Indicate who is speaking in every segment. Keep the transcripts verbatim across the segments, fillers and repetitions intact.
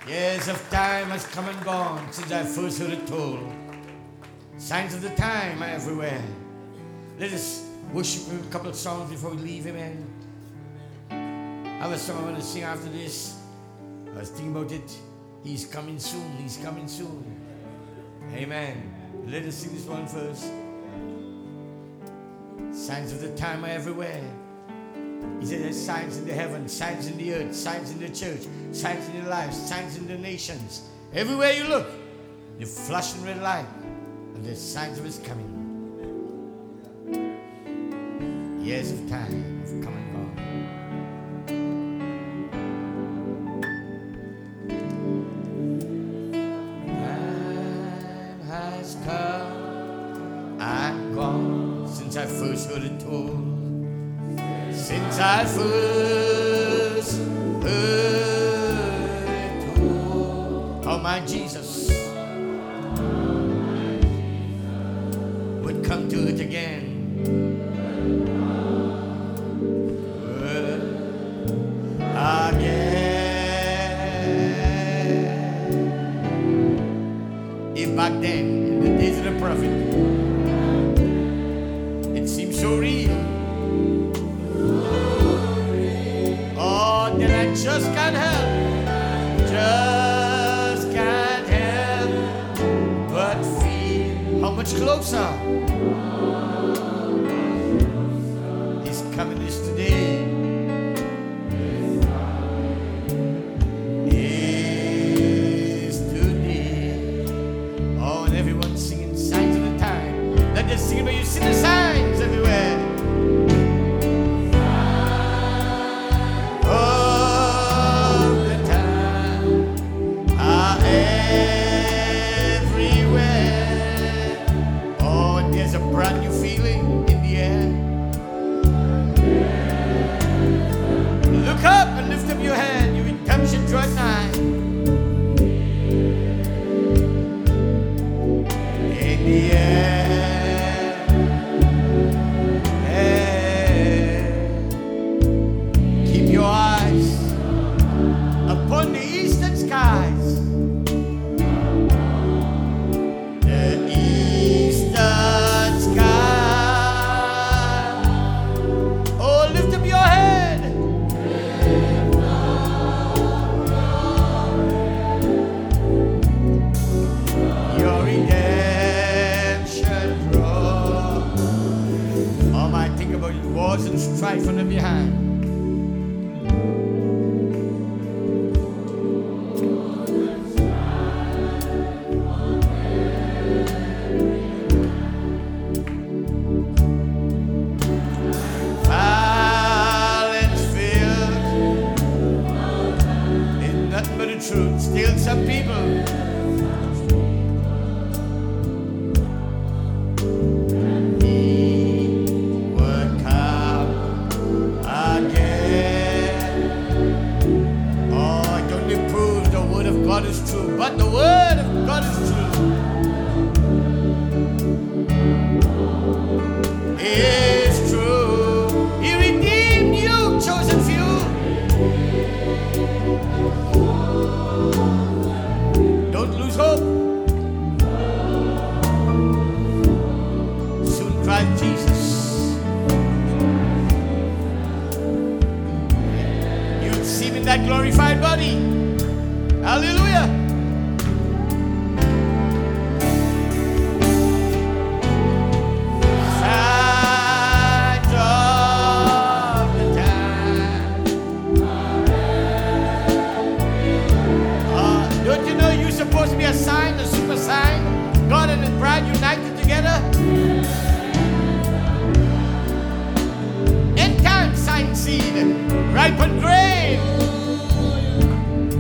Speaker 1: Years of time has come and gone since I first heard it told. Signs of the time are everywhere. Let us worship him with a couple of songs before we leave him in. I have a song I want to sing after this. I was thinking about it. He's coming soon. He's coming soon. Amen. Let us sing this one first. Signs of the time are everywhere. He said there's signs in the heavens, signs in the earth, signs in the church, signs in your lives, signs in the nations. Everywhere you look, you're flashing red light, and there's signs of his coming. Years of time have come and gone. Time has come and gone since I first heard it told. Since I first heard it told, how my Jesus would come to it again. Again. If back then, in the days of the prophet, it seemed so real. Just can't help, just can't help but feel how much closer His coming is today. Is today. Oh, and everyone's singing signs of the time. Not just singing, but you see the signs everywhere. Brand new feeling in the air. Look up and lift up your head. Your redemption drawing nigh. In the air, air. Keep your eyes upon the eastern skies. And strife from the behind. Violence filled is nothing but the truth. Still some people God is true, but the word of God is true. It's true. He redeemed you, chosen few. Don't lose hope. Soon Christ Jesus. You'll see him in that glorified body. Hallelujah. Signs of the time. Uh, don't you know you're supposed to be a sign, a super sign? God and his bride united together. End time sign seed, ripened grain.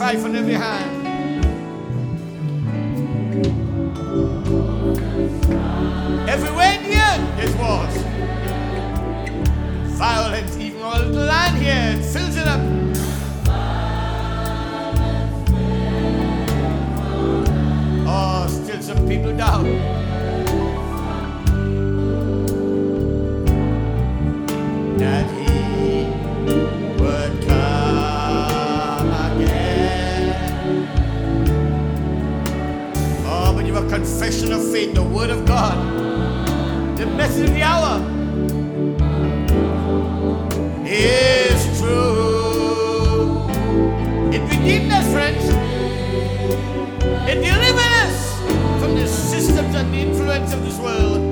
Speaker 1: strife on every hand. Everywhere in the earth there's wars. Violence, even all the land here, it fills it up. Oh, still some people down. That he would come again. Oh, but you have confession of faith, the word of God, the message of the hour is true. It redeemed us, friends. It delivered us from the systems and the influence of this world.